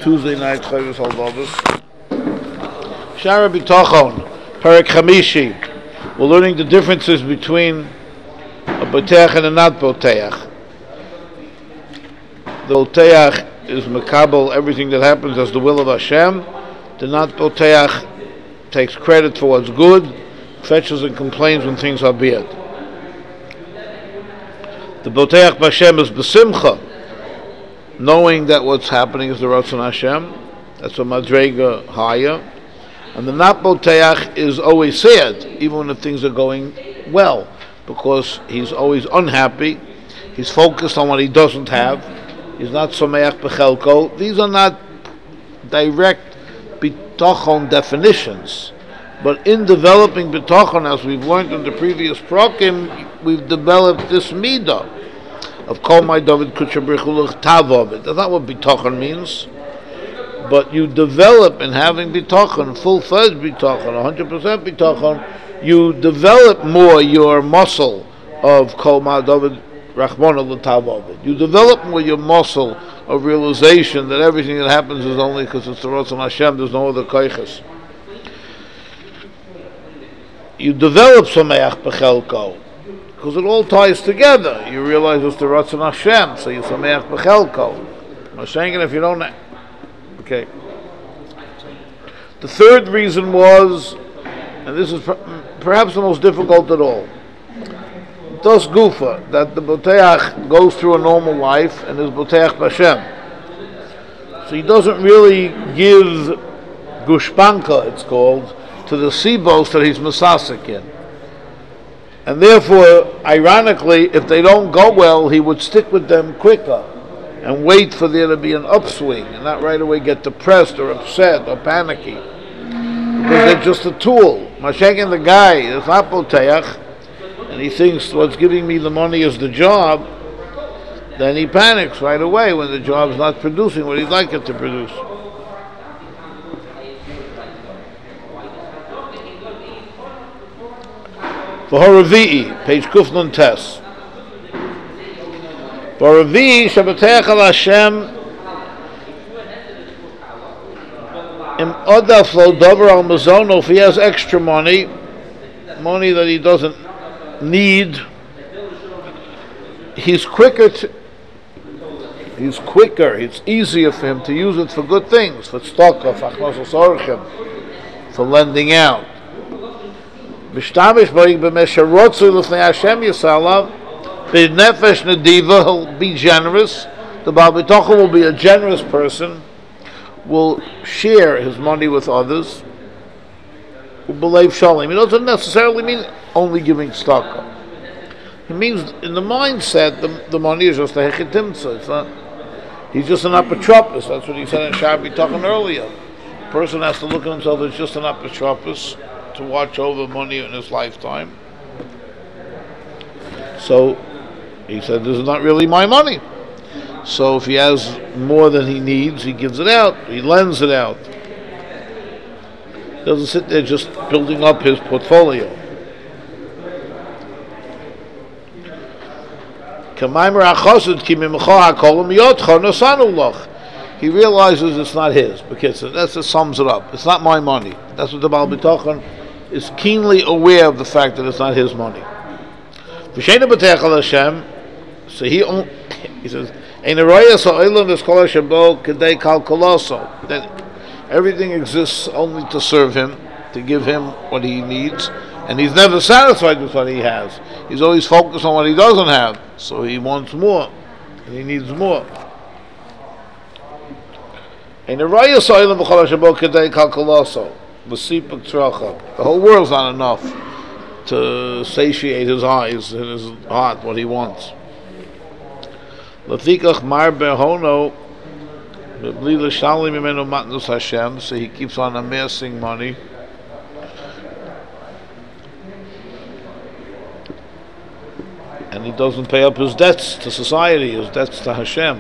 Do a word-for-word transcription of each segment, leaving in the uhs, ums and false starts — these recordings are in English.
Tuesday night Chavis Halvavis. Shara B'Tochon, Perek Chamishi. We're learning the differences between a Boteach and a not Boteach. The Boteach is Makabel, everything that happens as the will of Hashem. The not Boteach takes credit for what's good, fetches and complains when things are bad. The Boteach B'Hashem is B'Simcha, knowing that what's happening is the Ratzon Hashem. That's a Madrega higher. And the not Boteach is always sad, even when the things are going well, because he's always unhappy. He's focused on what he doesn't have. He's not Someach B'Chelko. These are not direct B'Tochon definitions. But in developing B'Tochon, as we've learned in the previous prokim, we've developed this midah of Kol My David Kuchabrichulach Tavov. That's not what B'Tochon means. But you develop in having B'Tochon, full-fledged B'Tochon, one hundred percent B'Tochon, you develop more your muscle of Kol My David Rachmana L'Tavov. You develop more your muscle of realization that everything that happens is only because it's the Ratzon Hashem, there's no other koiches. You develop Sameach B'Chelko, because it all ties together. You realize it's the Ratzon Hashem, so you Sameach B'Chelko. I'm saying it if you don't know. Okay. The third reason was, and this is perhaps the most difficult at all, Das Gufa, that the Boteach goes through a normal life and is Boteach B'Hashem. So he doesn't really give Gushpanka, it's called, to the Sibos that he's Masasik in. And therefore, ironically, if they don't go well, he would stick with them quicker and wait for there to be an upswing and not right away get depressed or upset or panicky. Because they're just a tool. Mashiach, the guy is not Boteach, and he thinks what's giving me the money is the job, then he panics right away when the job's not producing what he'd like it to produce. For Horavi'i, page Kufnun Tes. For Horavi'i, Shabbatech al Hashem, Im Odaf lo dover al mazono, if he has extra money, money that he doesn't need, he's quicker to, he's quicker, it's easier for him to use it for good things, for tzedakah, for achnos orchim, for lending out. Mishtamish boig b'mesharotzu l'fnei Hashem yisalav, b'nefesh nediva, he'll be generous. The Baal B'Tochon will be a generous person, will share his money with others. B'leiv shalim. It doesn't necessarily mean only giving tzedakah. It means in the mindset, the, the money is just a hechitimtza. It's not. He's just an apotropos. That's what he said in Shara B'Tochon earlier. A person has to look at himself as just an apotropos to watch over money in his lifetime. So he said, "This is not really my money." So if he has more than he needs, he gives it out. He lends it out. He doesn't sit there just building up his portfolio. He realizes it's not his, because that just sums it up. It's not my money. That's what the Baal B'Tochon is keenly aware of, the fact that it's not his money. So he he says, that everything exists only to serve him, to give him what he needs, and he's never satisfied with what he has. He's always focused on what he doesn't have, so he wants more, and he needs more. The whole world's not enough to satiate his eyes and his heart, what he wants. So he keeps on amassing money. And he doesn't pay up his debts to society, his debts to Hashem.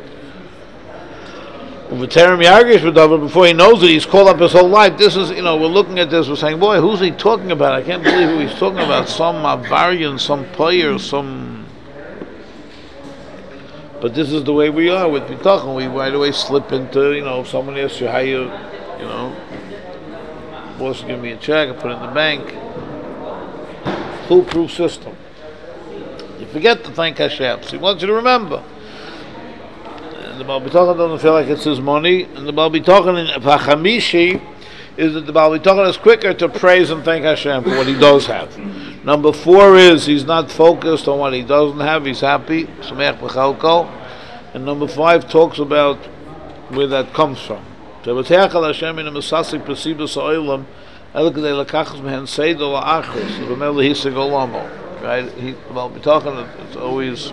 Before he knows it, he's called up his whole life. This is, you know, we're looking at this, we're saying, boy, who's he talking about? I can't believe who he's talking about. Some Avarian, some player, some But this is the way we are with bitachon. We right away slip into, you know, if someone asks you how you, you know, boss give me a check, I put it in the bank. Foolproof system. You forget to thank Hashem. So he wants you to remember. And the Baal Bitachon doesn't feel like it's his money. And the Baal Bitachon in Vachamishi is that the Baal Bitachon is quicker to praise and thank Hashem for what he does have. Number four is he's not focused on what he doesn't have. He's happy. Sameach b'chalko. And number five talks about where that comes from. Shebeteach al Hashem in a mesasik presibus ha'olam el k'dei lakachas mehen seido la'achos v'mel lehisig olamo. Right? He, Baal Bitachon, it's always,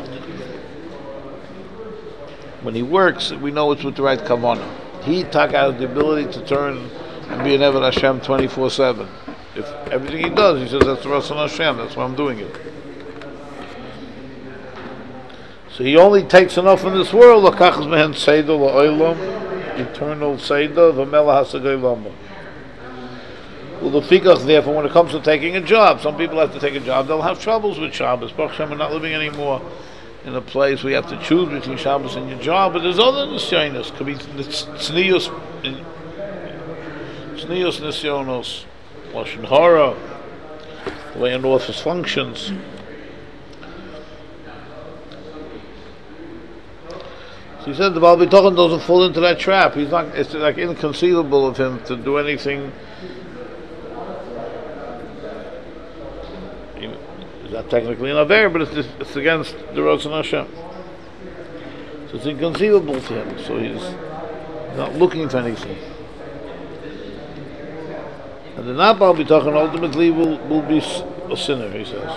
when he works, we know it's with the right kavanah. He took out the ability to turn and be an Eved Hashem twenty-four seven. If everything he does, he says, that's Ratzon Hashem, that's why I'm doing it. So he only takes enough in this world, L'kachas mehen seido la'olam, eternal seido, v'mela hasagay lamo. Well, the fikach, therefore, when it comes to taking a job, some people have to take a job, they'll have troubles with Shabbos. Baruch Hashem, we're not living anymore in a place where you have to choose between Shabbos and your job, but there's other nisyonos. Could be tznius, tznius nisyonos, lashon hara, the way an office functions. So he said the Baal Bitachon doesn't fall into that trap. He's not. It's like inconceivable of him to do anything. It's not technically an aver, but it's, it's against the Ratzon Hashem. So it's inconceivable to him. So he's not looking for anything. And the not Baal Bitachon ultimately will, will be a sinner, he says.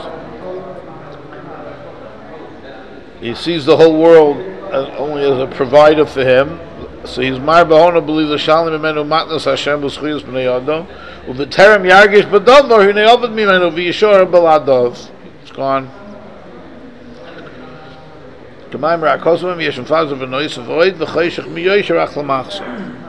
He sees the whole world as, only as a provider for him. So he's mar b'hona believe the shalim imenu matnas Hashem b'schuyos b'nei Adam u'v'terem yargish b'dador hinei ovad mimenu v'yishor b'ladov. It's gone. K'mayim ra'akosovim yeshem fazav v'nois avoid v'chayshach miyoysh rach l'machsa.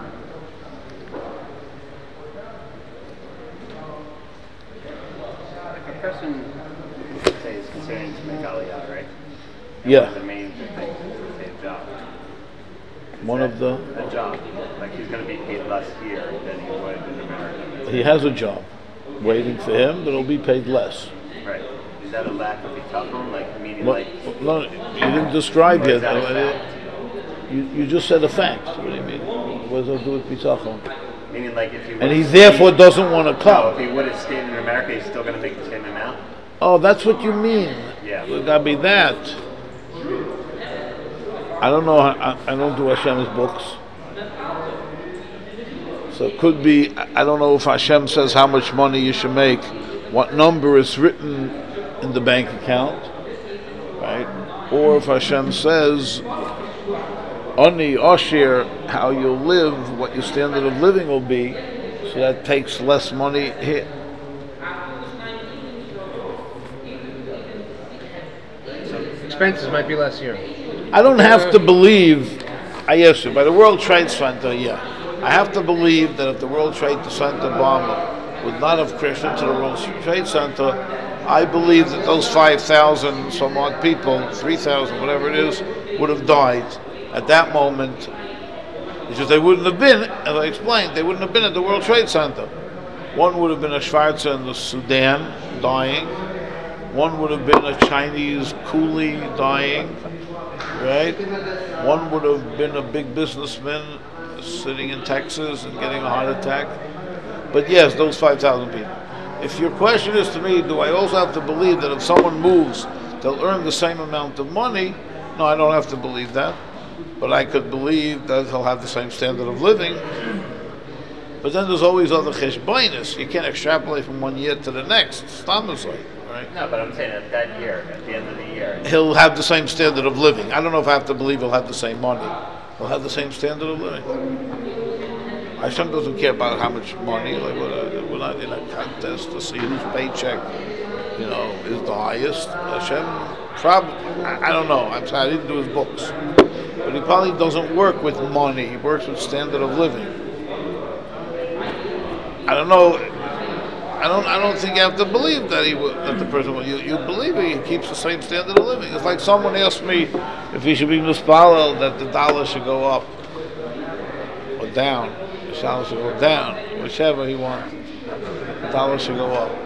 If a person, say, is considering to make aliyah, right? Yeah. The main thing is to say a job. One of the... A job. Like he's going to be paid less here than he would in America. He has a job waiting for him, but it'll be paid less. Right. Is that a lack of bitachon? Like, meaning Well, like... no, you didn't describe Or yet. is that a fact? You, you just said a fact. What do you mean? What does that do with bitachon? Meaning like if you... And he therefore doesn't want to No, come. if he would have stayed in America, he's still going to make the same amount? Oh, that's what you mean. Yeah. It gotta be that. I don't know. I, I don't do Hashem's books, so it could be. I don't know if Hashem says how much money you should make, what number is written in the bank account, right? Or if Hashem says, "Ani Oshir," how you'll live, what your standard of living will be, so that takes less money here. Expenses might be less here. I don't have to believe, I ask you, by the World Trade Center, yeah. I have to believe that if the World Trade Center bomber would not have crashed into the World Trade Center, I believe that those five thousand some odd people, three thousand, whatever it is, would have died at that moment. Because they wouldn't have been, as I explained, they wouldn't have been at the World Trade Center. One would have been a Schwarzer in the Sudan, dying. One would have been a Chinese coolie dying, right? One would have been a big businessman sitting in Texas and getting a heart attack. But yes, those five thousand people. If your question is to me, do I also have to believe that if someone moves, they'll earn the same amount of money? No, I don't have to believe that. But I could believe that they'll have the same standard of living. But then there's always other cheshbonos. You can't extrapolate from one year to the next. Stamazai. Right. No, but I'm saying at that year, at the end of the year. He'll have the same standard of living. I don't know if I have to believe he'll have the same money. He'll have the same standard of living. Hashem doesn't care about how much money. Like we're not in a contest to see whose paycheck, you know, is the highest. Hashem, probably. I, I don't know. I'm sorry, I didn't do his books, but he probably doesn't work with money. He works with standard of living. I don't know. I don't. I don't think you have to believe that he would, that the person will. You, you believe he keeps the same standard of living. It's like someone asked me, if he should be mispalel that the dollar should go up or down, the dollar should go down, whichever he wants, the dollar should go up.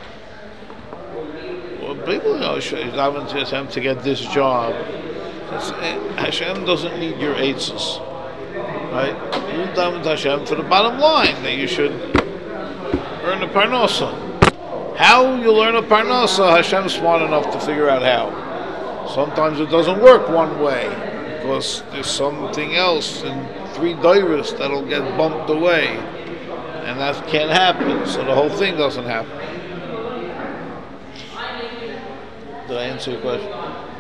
Well, people know he's davening to Hashem to get this job. It's, Hashem doesn't need your eitzes, right? You daven to Hashem for the bottom line that you should earn a parnasa. How you learn a parnasa, Hashem's smart enough to figure out how. Sometimes it doesn't work one way because there's something else in three doiris that'll get bumped away, and that can't happen. So the whole thing doesn't happen. Did I answer your question?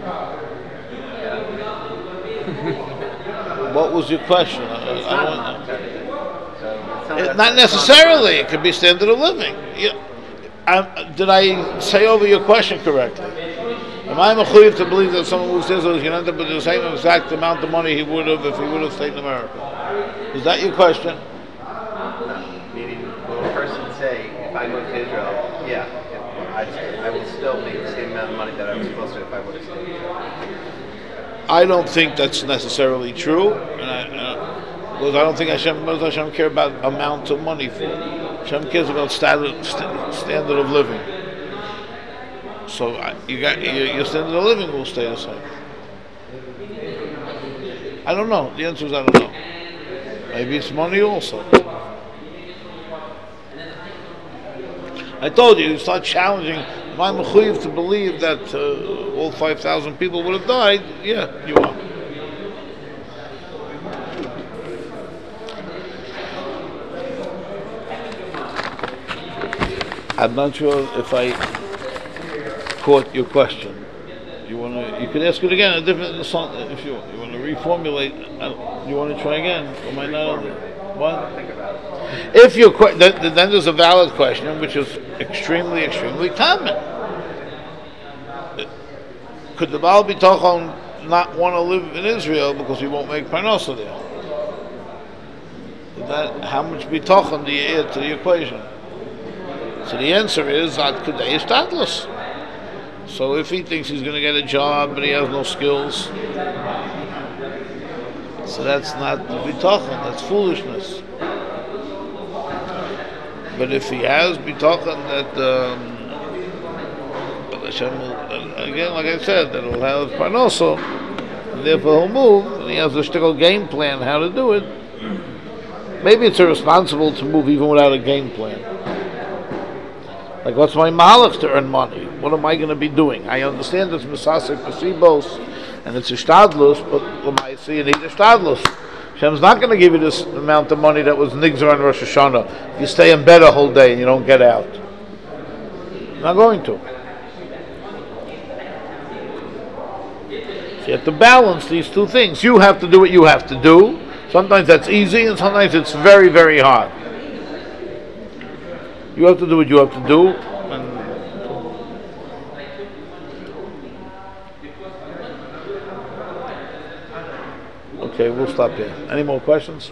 What was your question? I, I don't know. It, not necessarily. It could be standard of living. You, I, did I say over your question correctly? Am I mechuyev to believe that someone who says he's going to end up with the same exact amount of money he would have if he would have stayed in America? Is that your question? No. Meaning, will a person say, if I moved to Israel, yeah, I, I will still make the same amount of money that I was supposed to if I would have stayed in Israel? I don't think that's necessarily true, and I, uh, because I don't think Hashem, what does Hashem care about amount of money for? Hashem cares about standard, st- standard of living. So uh, you got your, your standard of living will stay the same. I don't know. The answer is I don't know. Maybe it's money also. I told you, you start challenging. Am I mechuyev to believe that uh, all five thousand people would have died? Yeah, you are. I'm not sure if I caught your question. You want to? You can ask it again. A different, if you want. You want to reformulate. You want to try again? Am I not? What? If your que- then, then there's a valid question, which is extremely, extremely common. Could the Baal B'tochon not want to live in Israel because he won't make parnasa there? That, how much B'tochon do you add to the equation? So the answer is ad kedei ishtadlus. So if he thinks he's going to get a job but he has no skills, so that's not bitachon, that's foolishness. But if he has bitachon that um, Hashem will, again, like I said, that he'll have parnasa, and therefore he'll move, and he has a shtickle game plan how to do it. Maybe it's irresponsible to move even without a game plan. Like, what's my mahalach to earn money? What am I going to be doing? I understand it's misasek pesibos and it's a shtadlus, but l'maisi you need a shtadlus. Hashem's not going to give you this amount of money that was nigzar on Rosh Hashanah. You stay in bed a whole day and you don't get out. Not going to. So you have to balance these two things. You have to do what you have to do. Sometimes that's easy and sometimes it's very, very hard. You have to do what you have to do. And okay, we'll stop here. Any more questions?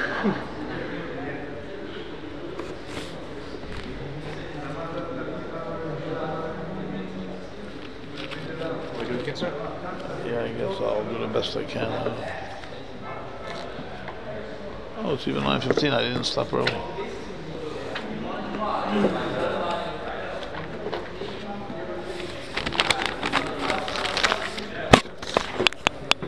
We doing good, sir? Yeah, I guess I'll do the best I can. Oh, it's even nine fifteen. I didn't stop early.